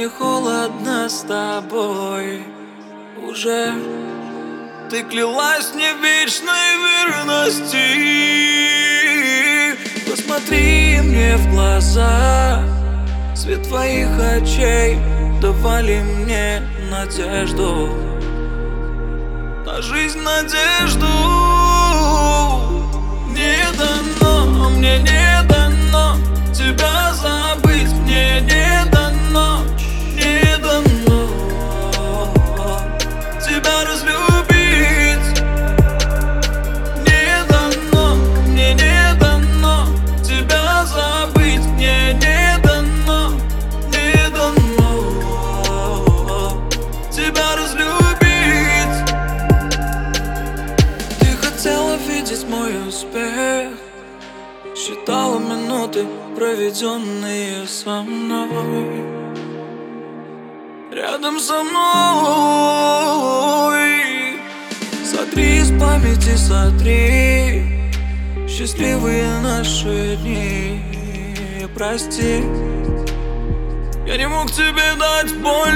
не холодно с тобой уже. Ты клялась мне в вечной верности. Посмотри мне в глаза, свет твоих очей давали мне надежду на жизнь, надежду. Не дано, мне не дано тебя забыть, мне не дано, не дано тебя разлюбить. Не дано, мне не дано тебя забыть, мне не дано, не дано тебя разлюбить. Ты хотела видеть мой успех, считала минуты, проведенные со мной, рядом со мной. Сотри из памяти, сотри счастливые наши дни. Прости, я не мог тебе дать боль